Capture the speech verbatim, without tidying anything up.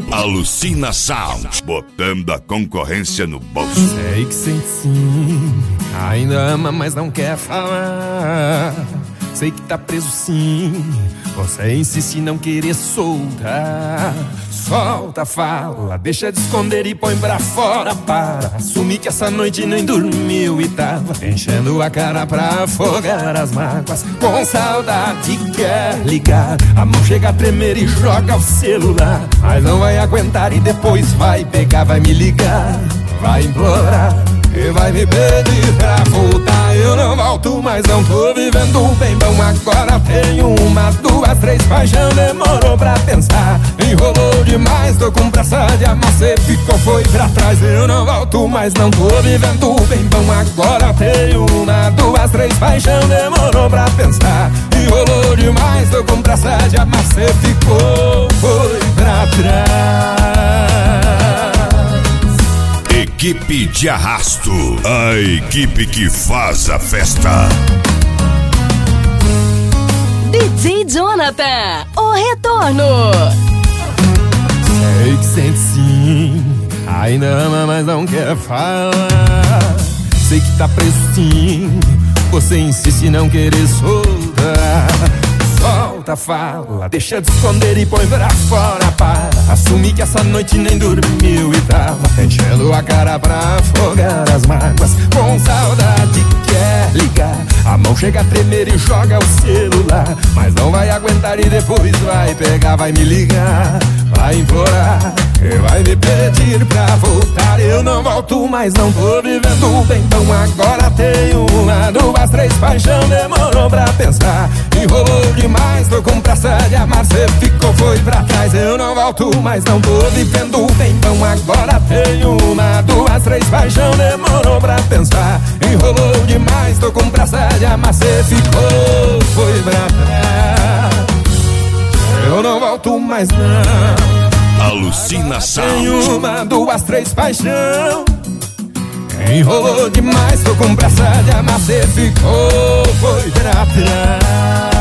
Alucina Sound, botando a concorrência no bolso. Sei que sente sim, ainda ama, mas não quer falar. Sei que tá preso sim, você insiste em não querer soltar. Solta, fala, deixa de esconder e põe pra fora. Para assumir que essa noite nem dormiu e tava enchendo a cara pra afogar as mágoas. Com saudade quer ligar, a mão chega a tremer e joga o celular. Mas não vai aguentar e depois vai pegar, vai me ligar, vai implorar e vai me pedir pra voltar. Eu não volto, mas não tô vivendo bem bom. Agora tenho uma, duas, três, paixão. Demorou pra pensar, enrolou demais. Tô com pressa de amar, cê ficou, foi pra trás. Eu não volto, mas não tô vivendo bem bom. Agora tenho uma, duas, três, paixão. Demorou pra pensar, enrolou demais. Tô com pressa de amar, cê ficou, foi pra trás. Equipe de Arrasto, a equipe que faz a festa. D J Jonathan, o retorno. Sei que sente sim, ainda ama, mas não quer falar. Sei que tá preso sim, você insiste em não querer soltar. Solta, fala, deixa de esconder e põe pra fora. Para assumir que essa noite nem dormiu e tava enchendo a cara pra afogar as mágoas. Com saudade quer ligar, a mão chega a tremer e joga o celular. Mas não vai aguentar e depois vai pegar, vai me ligar, vai implorar e vai me pedir pra voltar. Eu não volto, mas não tô vivendo bem bom. Agora tenho uma, duas, três, paixão. Demorou pra pensar, enrolou demais. Tô com pressa de amar, cê ficou, foi pra trás. Eu não volto, mas não tô vivendo bem bom. Agora tenho uma, duas, três, paixão. Demorou pra pensar, enrolou demais. Tô com pressa de amar, cê ficou, foi pra trás. Eu não volto mais não. Alucina Sound. Tenho uma, duas, três, paixão. Enrolou demais, tô com pressa de amar, cê ficou, foi pra trás.